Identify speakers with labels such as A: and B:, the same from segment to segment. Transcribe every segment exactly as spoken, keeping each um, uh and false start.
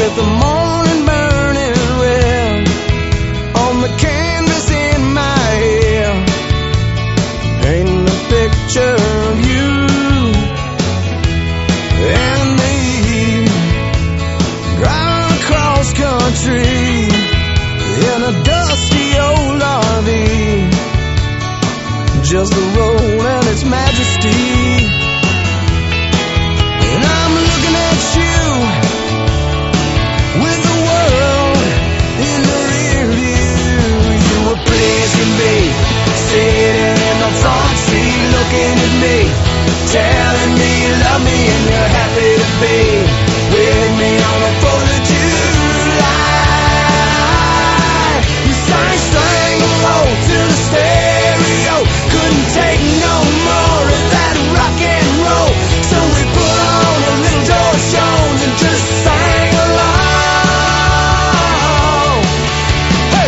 A: with the morning burning red on the canvas in my head, painting a picture of you and me, driving across country in a dusty old R V, just the road and its majesty. And I'm looking at you with the world in the rear view. You were pretty as can be, sitting in the front seat looking at me, telling me you love me and you're happy to be with me on the fourth of July. You sang, sang low to the stereo, couldn't take no more of that rock and roll, so we put on a little George Jones and just sang along. Hey!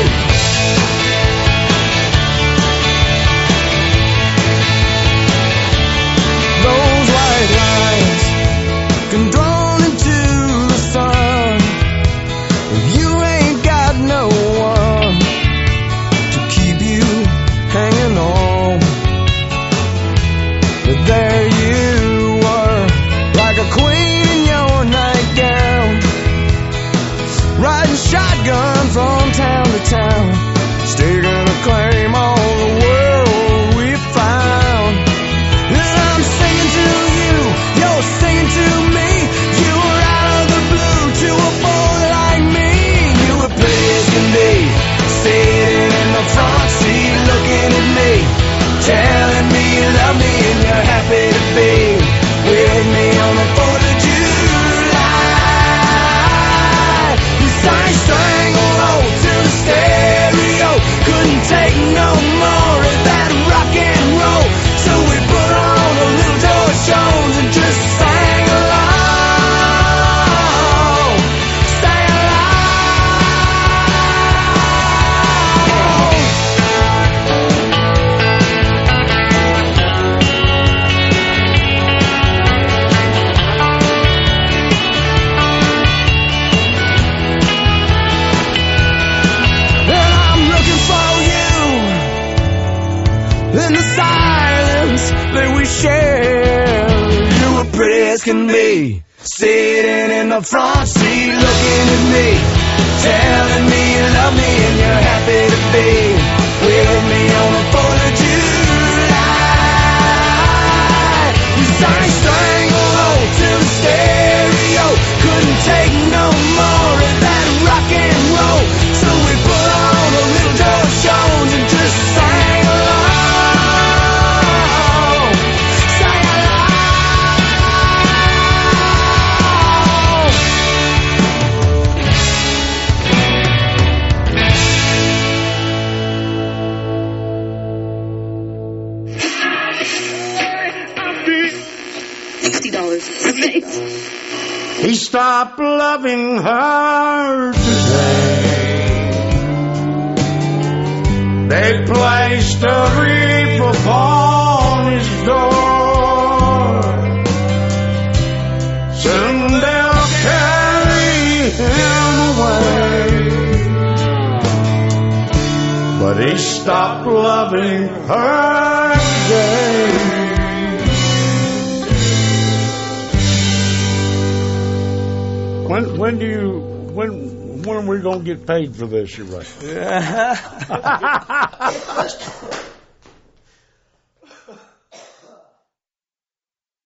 A: Those white lines can drawn into the sun. If you ain't got no one to keep you hanging on, but there you were, like a queen in your nightgown, riding shotgun from town to town, staking a claim on the world we found. And I'm singing to you, you're singing to me. You were out of the blue to a boy like me. You were pretty as can be, sitting in the front seat looking at me, telling me you love me and you're happy to be with me on the fourth of July. You sang, sang low to the stereo, couldn't take no more of that rock and roll, so we put on a little George Jones and just sang along, sang in the silence that we share. You were pretty as can be, sitting in the front seat looking at me, telling me you love me and you're happy to be with me on the fourth of July. You sang, sang low to the stereo, couldn't take no more of that rock and roll, so we put on a little George Jones and just sang along.
B: sixty dollars.
C: He stopped loving her today. They placed a wreath upon his door. Soon they'll carry him away. But he stopped loving her today. When when do you when when are we gonna get paid for this, you right?